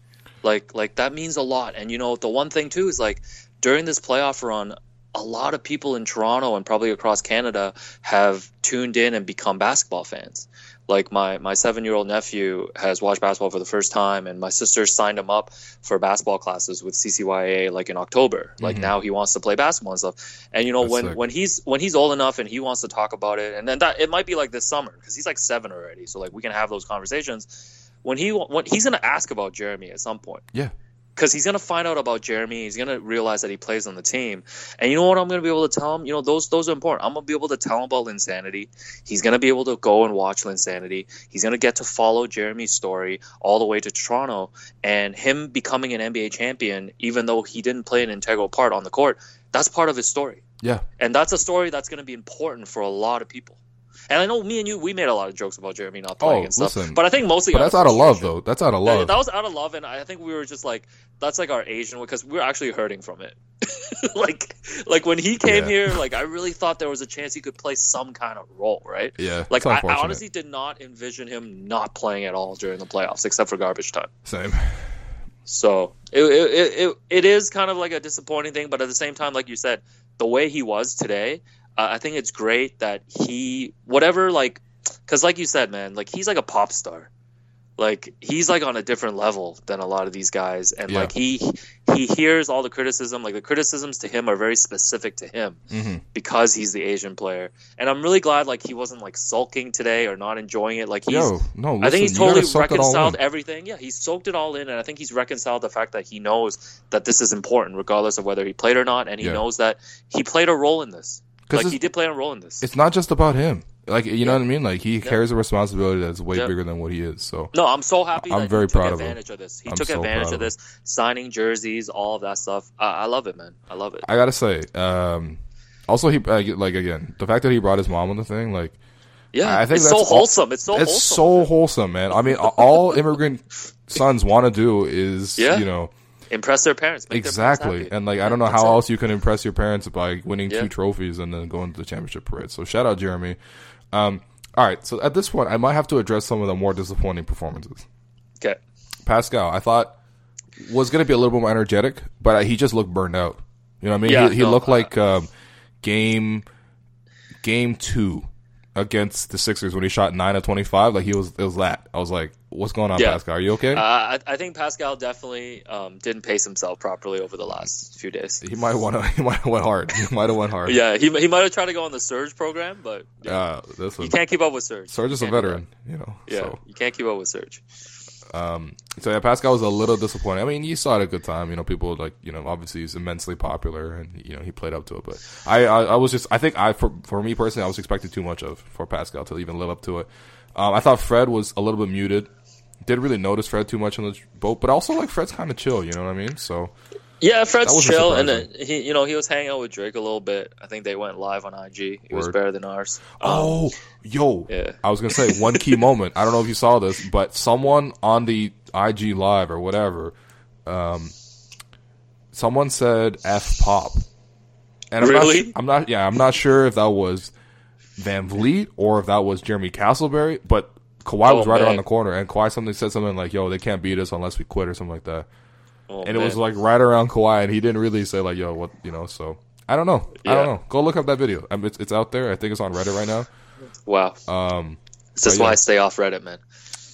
Like, like that means a lot. And you know, the one thing too is like during this playoff run, a lot of people in Toronto and probably across Canada have tuned in and become basketball fans. Like my, my seven-year-old nephew has watched basketball for the first time, and my sister signed him up for basketball classes with C C Y A like in October. Like now he wants to play basketball and stuff. And you know That's when, sick. when he's when he's old enough and he wants to talk about it, and then that it might be like this summer because he's like seven already, so like we can have those conversations. When he when he's gonna ask about Jeremy at some point. Yeah. Because he's going to find out about Jeremy. He's going to realize that he plays on the team. And you know what I'm going to be able to tell him? You know, those those are important. I'm going to be able to tell him about Linsanity. He's going to be able to go and watch Linsanity. He's going to get to follow Jeremy's story all the way to Toronto. And him becoming an N B A champion, even though he didn't play an integral part on the court, that's part of his story. Yeah. And that's a story that's going to be important for a lot of people. And I know me and you, we made a lot of jokes about Jeremy not playing Oh, and stuff. listen. But I think mostly But that's out of love, though. That's out of Yeah, love. that was out of love, and I think we were just like, that's like our Asian, because we were actually hurting from it. like, like when he came Yeah. here, like I really thought there was a chance he could play some kind of role, right? Yeah, Like it's I, I unfortunate. honestly did not envision him not playing at all during the playoffs, except for garbage time. Same. So it, it it it is kind of like a disappointing thing, but at the same time, like you said, the way he was today, uh, I think it's great that he whatever like, because like you said, man, like he's like a pop star. Like he's like on a different level than a lot of these guys, and Yeah. like he he hears all the criticism. Like the criticisms to him are very specific to him Mm-hmm. because he's the Asian player. And I'm really glad like he wasn't like sulking today or not enjoying it. Like he's, Yo, no, listen, I think he's you gotta totally soak it all reconciled in. everything. Yeah, he's soaked it all in, and I think he's reconciled the fact that he knows that this is important, regardless of whether he played or not, and he Yeah. knows that he played a role in this. 'Cause Like it's- he did play a role in this. It's not just about him. Like, you know Yeah. what I mean? Like, he carries a responsibility that's way Yeah. bigger than what he is. So, No, I'm so happy I'm that very he took proud of him. advantage of this. He I'm took so advantage proud of of this, signing jerseys, all of that stuff. I, I love it, man. I love it. I gotta say, um, also, he, uh, like, again, the fact that he brought his mom on the thing, like, Yeah, I think it's that's so all- wholesome. It's so it's wholesome. so wholesome, man. I mean, all immigrant sons want to do is, Yeah. you know, Impress their parents. Make their exactly. parents happy. And, like, I Yeah, don't know that's how it. else you can impress your parents by winning Yeah. two trophies and then going to the championship parade. So, shout out, Jeremy. Um, all right, so at this point, I might have to address some of the more disappointing performances. Okay. Pascal, I thought was going to be a little bit more energetic, but he just looked burned out. You know what I mean? Yeah, he he no, looked uh, like um, game game two against the Sixers when he shot nine of twenty-five. Like he was, it was that. I was like, "What's going on, Yeah. Pascal? Are you okay?" Uh, I, I think Pascal definitely um, didn't pace himself properly over the last few days. Uh, he might want to. He might have went hard. He might have went hard. Yeah, he he might have tried to go on the Surge program, but yeah, Uh, this was you can't keep up with Surge. Sarge is a You can't do veteran. You know. that. Yeah, So. you can't keep up with Surge. Um, so yeah, Pascal was a little disappointed. I mean, you saw it a good time. You know, people like, you know, obviously he's immensely popular and, you know, he played up to it. But I, I, I was just, I think I, for, for me personally, I was expecting too much of, for Pascal to even live up to it. Um, I thought Fred was a little bit muted. Didn't really notice Fred too much on the boat, but also like Fred's kind of chill, you know what I mean? So Yeah, Fred's That wasn't chill, and uh, surprising. he, you know, he was hanging out with Drake a little bit. I think they went live on I G. It was Word. better than ours. Um, Oh, yo. yeah. I was going to say one key moment. I don't know if you saw this, but someone on the I G Live or whatever, um, someone said F pop. And I'm Really? Not, su- I'm not, yeah, I'm not sure if that was Van Vliet or if that was Jeremy Castleberry, but Kawhi was Oh, right man. around the corner, and Kawhi something said something like, yo, they can't beat us unless we quit or something like that. Oh, And it was man. like right around Kawhi, and he didn't really say like, "Yo, what?" You know. So I don't know. I don't Yeah. know. Go look up that video. I mean, it's it's out there. I think it's on Reddit right now. wow. Um, This is but why yeah. I stay off Reddit, man.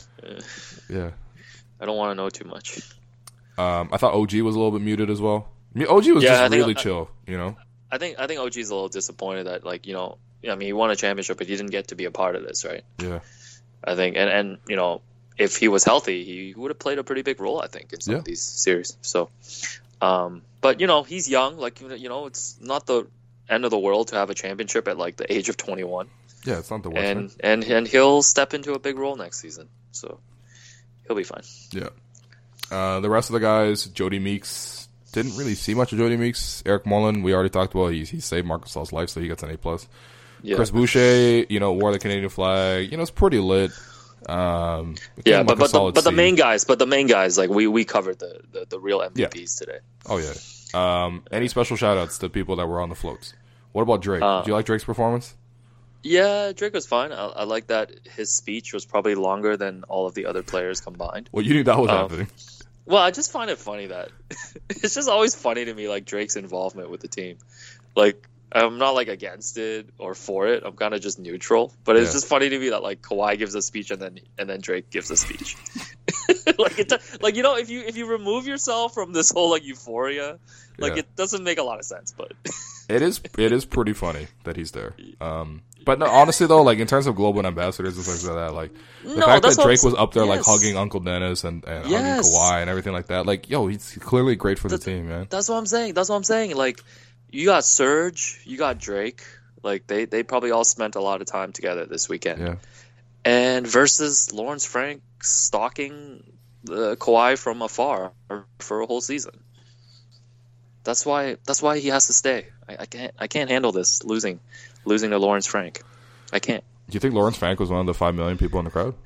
yeah. I don't want to know too much. Um, I thought O G was a little bit muted as well. I mean, O G was Yeah, I just think- really I- chill. You know. I think I think O G's a little disappointed that, like, you know, I mean, he won a championship, but he didn't get to be a part of this, right? Yeah. I think, and and you know, if he was healthy, he would have played a pretty big role, I think, in some Yeah. of these series. So, um, but you know, he's young. Like, you know, it's not the end of the world to have a championship at like the age of twenty-one, Yeah, it's not the worst. and thing. and and he'll step into a big role next season. So he'll be fine. Yeah. Uh, the rest of the guys, Jody Meeks didn't really see much of Jody Meeks. Eric Mullen, we already talked about. He he saved Marcus Gasol's life, so he gets an A plus. Yeah. Chris Boucher, you know, wore the Canadian flag. You know, it's pretty lit. Um, Yeah, gave but Marc but the, Gasol a but the C. main guys, but the main guys, like we we covered the the, the real M V Ps today. Oh yeah. Um, any special shout outs to people that were on the floats? What about Drake? Uh, Did you like Drake's performance? Yeah, Drake was fine. I, I like that his speech was probably longer than all of the other players combined. Well, you knew that was um, happening. Well, I just find it funny that it's just always funny to me, like Drake's involvement with the team. Like, I'm not like against it or for it. I'm kind of just neutral. But it's Yeah. just funny to me that like Kawhi gives a speech and then and then Drake gives a speech. like it, like you know, if you if you remove yourself from this whole like euphoria, like Yeah. it doesn't make a lot of sense. But It is it is pretty funny that he's there. Um, but no, honestly though, like in terms of global ambassadors and things like that, like the No, fact that's that what I'm Drake was s- up there like yes. hugging Uncle Dennis and, and Yes. hugging Kawhi and everything like that, like yo, he's clearly great for the That's- team, man. that's what I'm saying. That's what I'm saying. Like, you got Serge, you got Drake. Like they they probably all spent a lot of time together this weekend. Yeah, And versus Lawrence Frank stalking the Kawhi from afar for a whole season. That's why. That's why he has to stay. I, I can't. I can't handle this losing, losing to Lawrence Frank. I can't. do you think Lawrence Frank was one of the five million people in the crowd?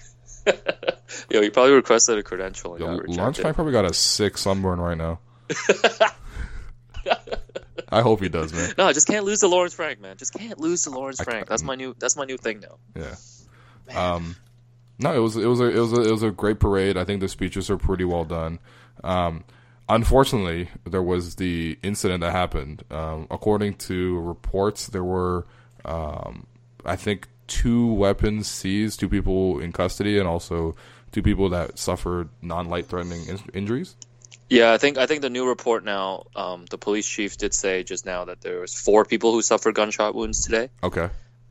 Yo, he probably requested a credential and Yo, got Lawrence rejected. Frank probably got a sick sunburn right now. I hope he does, man. No, I just can't lose to Lawrence Frank, man. Just can't lose to Lawrence I Frank. can't- That's my new. That's my new thing now. Yeah. Um, no, it was it was a it was a it was a great parade. I think the speeches are pretty well done. Um, unfortunately, there was the incident that happened. Um, according to reports, there were, um, I think, two weapons seized, two people in custody, and also two people that suffered non-life-threatening in- injuries. Yeah, I think I think the new report now, um, the police chief did say just now that there was four people who suffered gunshot wounds today. Okay.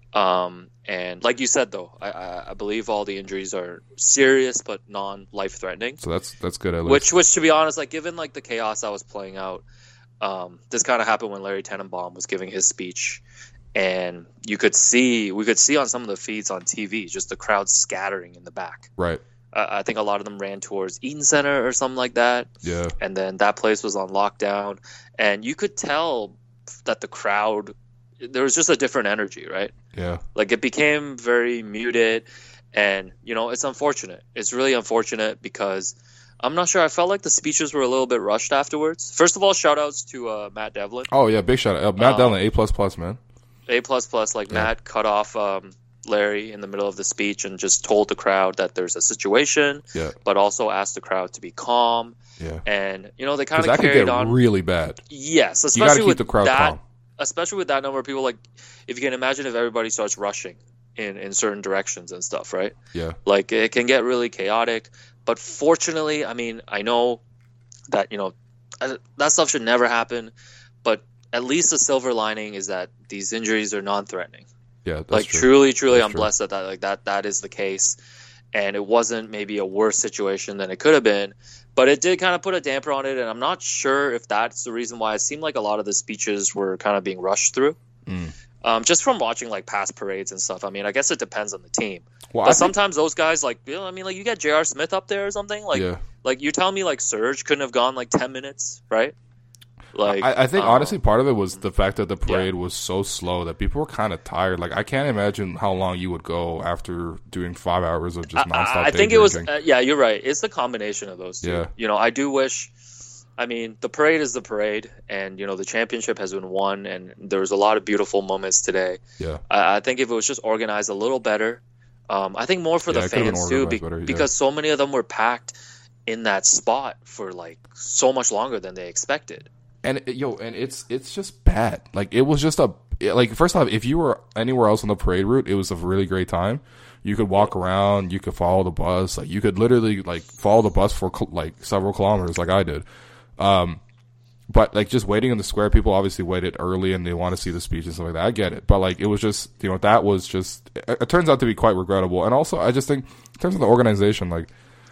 Um, and like you said, though, I, I, I believe all the injuries are serious but non-life-threatening. So that's that's good at least. Which, which to be honest, like given like the chaos that was playing out, um, this kind of happened when Larry Tenenbaum was giving his speech, and you could see we could see on some of the feeds on T V just the crowd scattering in the back. Right. Uh, I think a lot of them ran towards Eaton Center or something like that. Yeah. And then that place was on lockdown, and you could tell that the crowd, there was just a different energy, right? Yeah. Like it became very muted, and you know it's unfortunate. It's really unfortunate because I'm not sure. I felt like the speeches were a little bit rushed afterwards. First of all, shout outs to uh, Matt Devlin. Oh yeah, big shout out, uh, Matt Um, Devlin, A plus plus man. A plus plus. Like Yeah. Matt cut off um, Larry in the middle of the speech and just told the crowd that there's a situation, Yeah. but also asked the crowd to be calm. Yeah. And you know they kind Because of that could carried get on. really bad. Yes, You especially got to keep with the crowd that, calm. especially with that number of people. Like, if you can imagine, if everybody starts rushing in in certain directions and stuff, right? Yeah. Like it can get really chaotic. But fortunately, I mean, I know that you know uh, that stuff should never happen. But at least the silver lining is that these injuries are non-threatening. Yeah. That's Like true. truly, truly, That's I'm true. blessed that, that like that that is the case, and it wasn't maybe a worse situation than it could have been, but it did kind of put a damper on it, and I'm not sure if that's the reason why it seemed like a lot of the speeches were kind of being rushed through. Mm. Um, just from watching like past parades and stuff. I mean, I guess it depends on the team. Well, But I think- sometimes those guys, like, you know, I mean, like you get J R. Smith up there or something, like, Yeah. like you're telling me like Surge couldn't have gone like ten minutes, right? Like, I, I think um, honestly part of it was the fact that the parade was so slow that people were kind of tired. Like I can't imagine how long you would go after doing five hours of just nonstop. I, I day think it was, drinking. uh, yeah, you're right. It's the combination of those two. Yeah. You know, I do wish, I mean, the parade is the parade, and, you know, the championship has been won, and there was a lot of beautiful moments today. Yeah. I, I think if it was just organized a little better, um, I think more for Yeah, the it could've been fans, too, organized be- better, yeah. because so many of them were packed in that spot for, like, so much longer than they expected. And it- yo, and it's it's just bad. Like it was just a like first off, if you were anywhere else on the parade route, it was a really great time. You could walk around, you could follow the bus, like you could literally like follow the bus for like several kilometers, like I did. Um, but like just waiting in the square, people obviously waited early and they want to see the speech and stuff like that. I get it, but like it was just you know that was just it, it turns out to be quite regrettable. And also, I just think in terms of the organization, like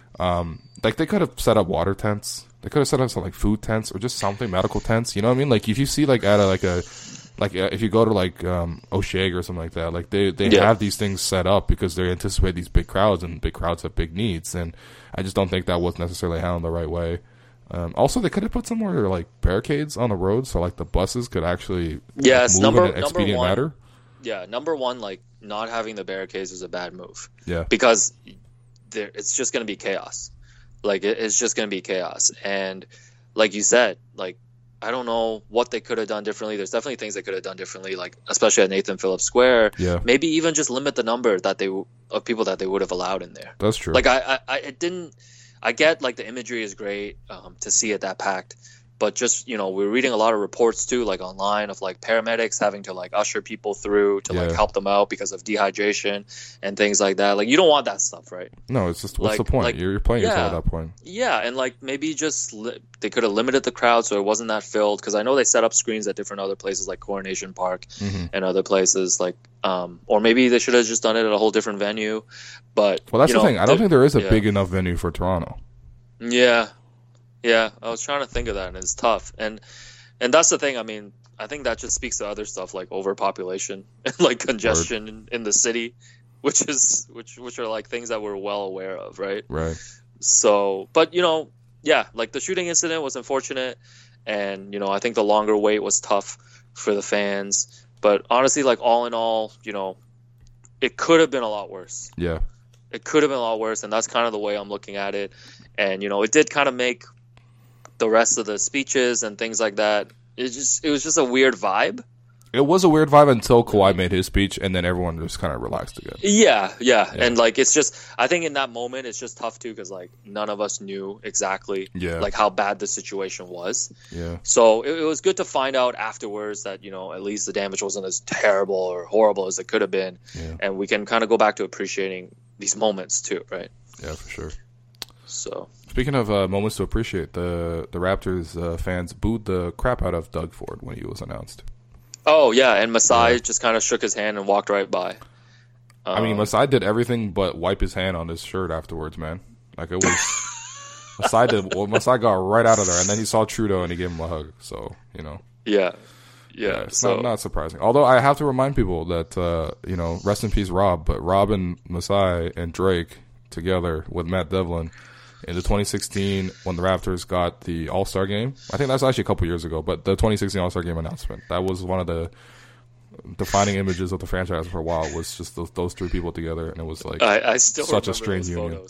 um, like they could have set up water tents. They could have set up some like food tents or just something, medical tents. You know what I mean? Like if you see like at a, like a like uh, if you go to like um, Oshag or something like that, like they they Yeah. have these things set up because they anticipate these big crowds, and big crowds have big needs. And I just don't think that was necessarily handled the right way. Um, also, they could have put some more like barricades on the road so like the buses could actually like, Yes, move number- in an number expedient one. manner. Yeah, number one, like, not having the barricades is a bad move. Yeah, Because there, it's just going to be chaos. Like, it, it's just going to be chaos. And like you said, like, I don't know what they could have done differently. There's definitely things they could have done differently, like, especially at Nathan Phillips Square. Yeah. Maybe even just limit the number that they w- of people that they would have allowed in there. that's true. Like, I, I, I it didn't. I get like the imagery is great um, to see it that packed, but just you know we're reading a lot of reports too, like online of like paramedics having to like usher people through to like Yeah. help them out because of dehydration and things like that. Like you don't want that stuff, right? no, it's just what's like- the point? like- you're, you're playing yourself yeah. at that point. Yeah, and like maybe just li- they could have limited the crowd so it wasn't that filled. Because I know they set up screens at different other places like Coronation Park Mhm. and other places like, um, or maybe they should have just done it at a whole different venue. But Well, that's you the know, thing. I don't the- think there is a yeah. big enough venue for Toronto. Yeah, yeah. I was trying to think of that, and it's tough. And and that's the thing. I mean, I think that just speaks to other stuff like overpopulation and like congestion in, in the city, which is which which are like things that we're well aware of, right? Right. So, but you know, yeah, like the shooting incident was unfortunate, and you know, I think the longer wait was tough for the fans. But honestly, like all in all, you know, it could have been a lot worse. Yeah. It could have been a lot worse, and that's kind of the way I'm looking at it. And you know, it did kind of make the rest of the speeches and things like that. It just it was just a weird vibe. It was a weird vibe until Kawhi made his speech, and then everyone just kind of relaxed again. Yeah, yeah, yeah, and like it's just, I think in that moment it's just tough too because like none of us knew exactly yeah. like how bad the situation was. Yeah. So it, it was good to find out afterwards that you know at least the damage wasn't as terrible or horrible as it could have been, yeah. and we can kind of go back to appreciating these moments too, right? Yeah, for sure. So speaking of uh, moments to appreciate, the the Raptors uh, fans booed the crap out of Doug Ford when he was announced. Oh, yeah, and Masai yeah. just kind of shook his hand and walked right by. Um, I mean, Masai did everything but wipe his hand on his shirt afterwards, man. Like, it was... Masai did... Well, Masai got right out of there, and then he saw Trudeau, and he gave him a hug. So, you know. Yeah. Yeah. yeah it's so. not, not surprising. Although, I have to remind people that, uh, you know, rest in peace, Rob, but Rob and Masai and Drake together with Matt Devlin... in the twenty sixteen, when the Raptors got the All-Star game, I think that's actually a couple years ago, but the twenty sixteen All-Star game announcement, that was one of the defining images of the franchise for a while, was just those, those three people together, and it was like I, I still such a strange union.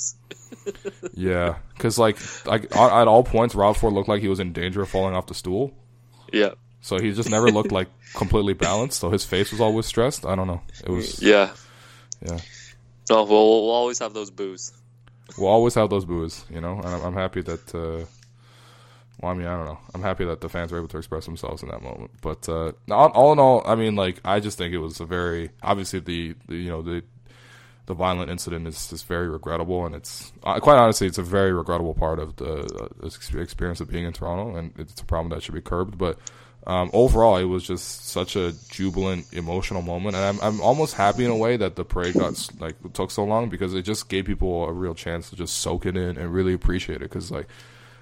Yeah, because like, like at all points, Rob Ford looked like he was in danger of falling off the stool. Yeah. So he just never looked like completely balanced, so his face was always stressed. I don't know. It was... Yeah. Yeah. No, we'll, we'll always have those boos. We'll always have those boos, you know, and I'm, I'm happy that, uh, well, I mean, I don't know. I'm happy that the fans were able to express themselves in that moment. But uh, all, all in all, I mean, like, I just think it was a very, obviously, the, the you know, the the violent incident is just very regrettable, and it's, uh, quite honestly, it's a very regrettable part of the uh, experience of being in Toronto, and it's a problem that should be curbed. But um, overall, it was just such a jubilant, emotional moment, and I'm I'm almost happy in a way that the parade got like took so long, because it just gave people a real chance to just soak it in and really appreciate it. Because like,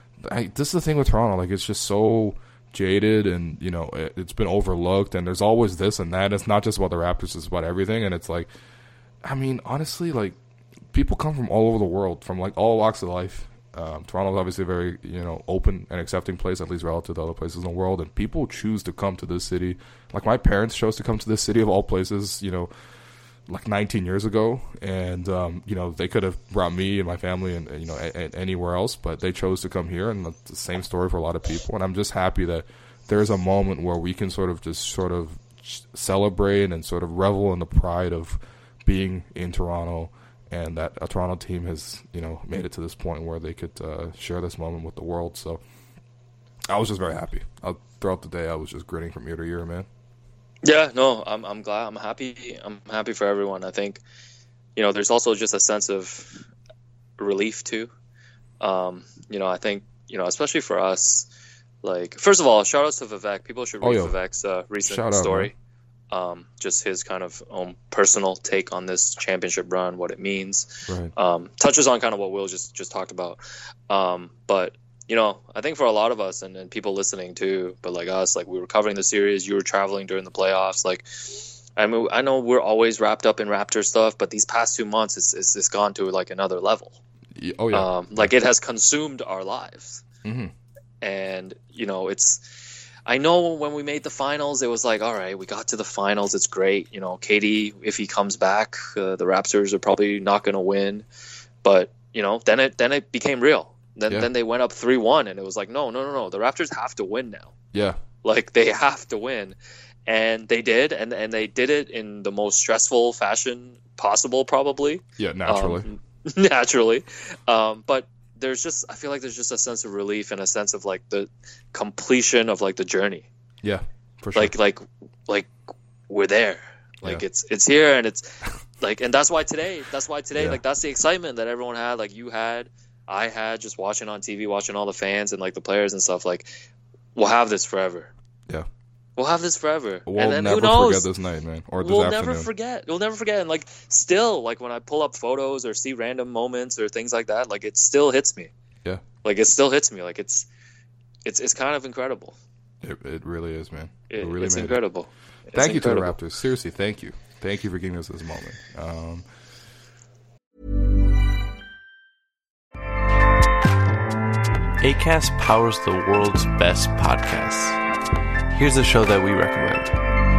I, this is the thing with Toronto, like it's just so jaded, and you know it, it's been overlooked, and there's always this and that. It's not just about the Raptors; it's about everything, and it's like, I mean, honestly, like people come from all over the world, from like all walks of life. Um, Toronto is obviously a very, you know, open and accepting place, at least relative to other places in the world, and people choose to come to this city. Like my parents chose to come to this city of all places, you know, like nineteen years ago, and um, you know, they could have brought me and my family and, you know, a- a- anywhere else, but they chose to come here, and that's the same story for a lot of people. And I'm just happy that there's a moment where we can sort of just sort of celebrate and sort of revel in the pride of being in Toronto. And that a Toronto team has, you know, made it to this point where they could uh, share this moment with the world. So I was just very happy. I, throughout the day, I was just grinning from ear to ear, man. Yeah, no, I'm I'm glad. I'm happy. I'm happy for everyone. I think, you know, there's also just a sense of relief too. Um, you know, I think, you know, especially for us, like, first of all, shout outs to Vivek. People should read oh, Vivek's uh, recent shout story. Out, Um, just his kind of own personal take on this championship run, what it means. Right. Um, touches on kind of what Will just, just talked about. Um, but, you know, I think for a lot of us and, and people listening too, but like us, like we were covering the series, you were traveling during the playoffs. Like, I mean, I know we're always wrapped up in Raptor stuff, but these past two months, it's, it's, it's gone to like another level. Oh, yeah. Um, like it has consumed our lives. Mm-hmm. And, you know, it's, I know when we made the finals, it was like, all right, we got to the finals. It's great. You know, K D, if he comes back, uh, the Raptors are probably not going to win. But, you know, then it then it became real. Then yeah. then they went up three one, and it was like, no, no, no, no. The Raptors have to win now. Yeah. Like, they have to win. And they did, and, and they did it in the most stressful fashion possible, probably. Yeah, naturally. Um, naturally. Um, but there's just, I feel like there's just a sense of relief and a sense of like the completion of like the journey. Yeah, for sure. Like, like, like we're there. Like yeah. it's, it's here, and it's like, and that's why today, that's why today, yeah. like that's the excitement that everyone had. Like you had, I had, just watching on T V, watching all the fans and like the players and stuff. Like we'll have this forever. Yeah. We'll have this forever. We'll and then, never who knows? forget this night, man. Or this we'll afternoon. never forget. We'll never forget. And like, still, like when I pull up photos or see random moments or things like that, like it still hits me. Yeah. Like it still hits me. Like it's, it's, it's kind of incredible. It, it really is, man. It, it really it's made incredible. It. It's thank incredible. you to the Raptors. Seriously, thank you. Thank you for giving us this moment. Um, Acast powers the world's best podcasts. Here's a show that we recommend.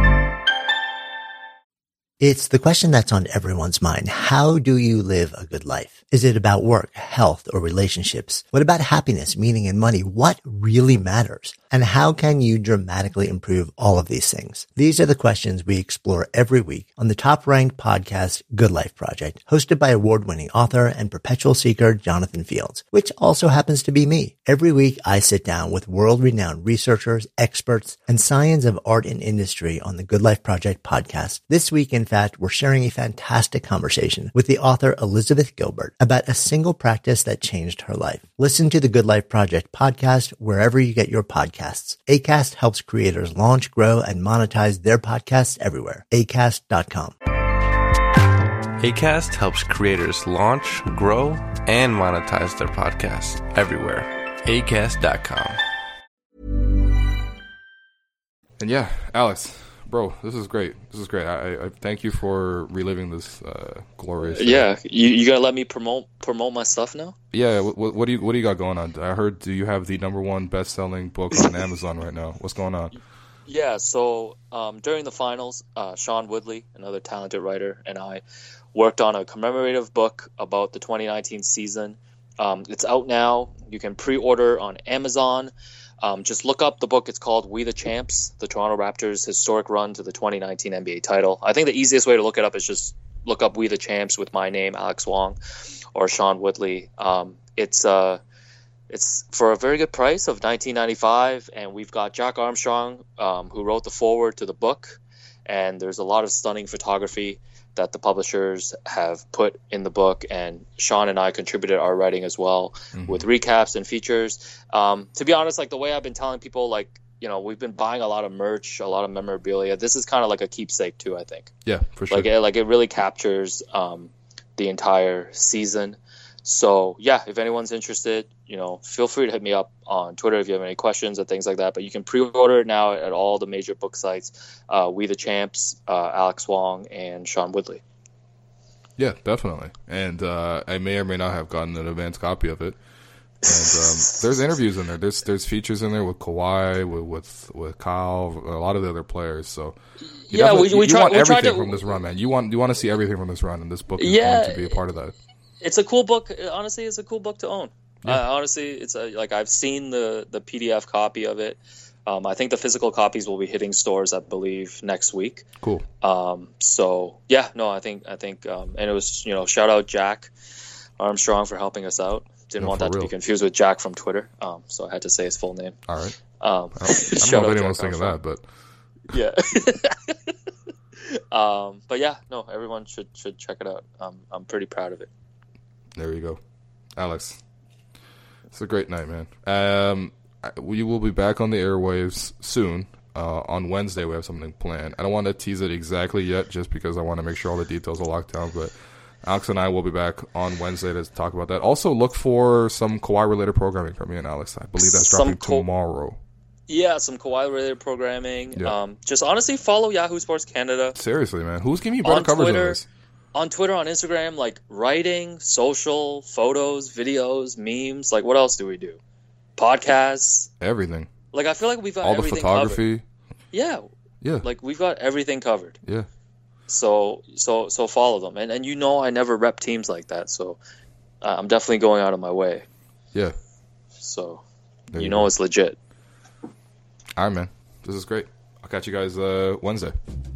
It's the question that's on everyone's mind. How do you live a good life? Is it about work, health, or relationships? What about happiness, meaning, and money? What really matters? And how can you dramatically improve all of these things? These are the questions we explore every week on the top-ranked podcast Good Life Project, hosted by award-winning author and perpetual seeker Jonathan Fields, which also happens to be me. Every week, I sit down with world-renowned researchers, experts, and science of art and industry on the Good Life Project podcast. This week, in fact, we're sharing a fantastic conversation with the author Elizabeth Gilbert about a single practice that changed her life. Listen to the Good Life Project podcast wherever you get your podcasts. Acast helps creators launch, grow, and monetize their podcasts everywhere. acast dot com. Acast helps creators launch, grow, and monetize their podcasts everywhere. acast dot com. And yeah, Alex, bro, this is great. This is great. I, I thank you for reliving this uh, glorious. Yeah, you you gotta let me promote promote my stuff now. Yeah, what, what do you what do you got going on? I heard do you have the number one best selling book on Amazon right now? What's going on? Yeah, so um, during the finals, uh, Sean Woodley, another talented writer, and I worked on a commemorative book about the twenty nineteen season. Um, it's out now. You can pre-order on Amazon. Um, just look up the book. It's called We the Champs, the Toronto Raptors' historic run to the twenty nineteen N B A title. I think the easiest way to look it up is just look up We the Champs with my name, Alex Wong, or Sean Woodley. Um, it's uh, it's for a very good price of nineteen ninety-five, and we've got Jack Armstrong, um, who wrote the foreword to the book, and there's a lot of stunning photography that the publishers have put in the book, and Sean and I contributed our writing as well, mm-hmm. with recaps and features. Um, to be honest, like the way I've been telling people, like, you know, we've been buying a lot of merch, a lot of memorabilia. This is kind of like a keepsake too, I think. Yeah, for sure. Like, it, like it really captures um, the entire season. So yeah, if anyone's interested, you know, feel free to hit me up on Twitter if you have any questions or things like that. But you can pre-order it now at all the major book sites. Uh, We the Champs, uh, Alex Wong, and Sean Woodley. Yeah, definitely. And uh, I may or may not have gotten an advanced copy of it. And um, there's interviews in there. There's there's features in there with Kawhi, with with, with Kyle, a lot of the other players. So you yeah, we, we you try, want we everything to, from this run, man. You want you want to see everything from this run, and this book is yeah, going to be a part of that. It's a cool book. Honestly, it's a cool book to own. Yeah. Uh, honestly, it's a, like I've seen the, the P D F copy of it. Um, I think the physical copies will be hitting stores, I believe, next week. Cool. Um, so yeah, no, I think I think, um, and it was, you know, shout out Jack Armstrong for helping us out. Didn't no, want that real. to be confused with Jack from Twitter. Um, so I had to say his full name. All right. Um, I don't, I don't know if anyone's thinking that, but yeah. um, but yeah, no, everyone should should check it out. Um, I'm pretty proud of it. There you go, Alex. It's a great night, man. Um, we will be back on the airwaves soon. Uh, on Wednesday, we have something planned. I don't want to tease it exactly yet, just because I want to make sure all the details are locked down. But Alex and I will be back on Wednesday to talk about that. Also, look for some Kawhi-related programming from me and Alex. I believe that's some dropping co- tomorrow. Yeah, some Kawhi-related programming. Yeah. Um, just honestly, follow Yahoo Sports Canada. Seriously, man. Who's giving you better on coverage Twitter, on this? On Twitter, on Instagram, like writing, social, photos, videos, memes. Like, what else do we do? Podcasts. Everything. Like, I feel like we've got all the everything photography. covered. Yeah. Yeah. Like, we've got everything covered. Yeah. So, so, so follow them, and and you know I never rep teams like that, so uh, I'm definitely going out of my way. Yeah. So, there you you know go. it's legit. All right, man. This is great. I'll catch you guys uh, Wednesday.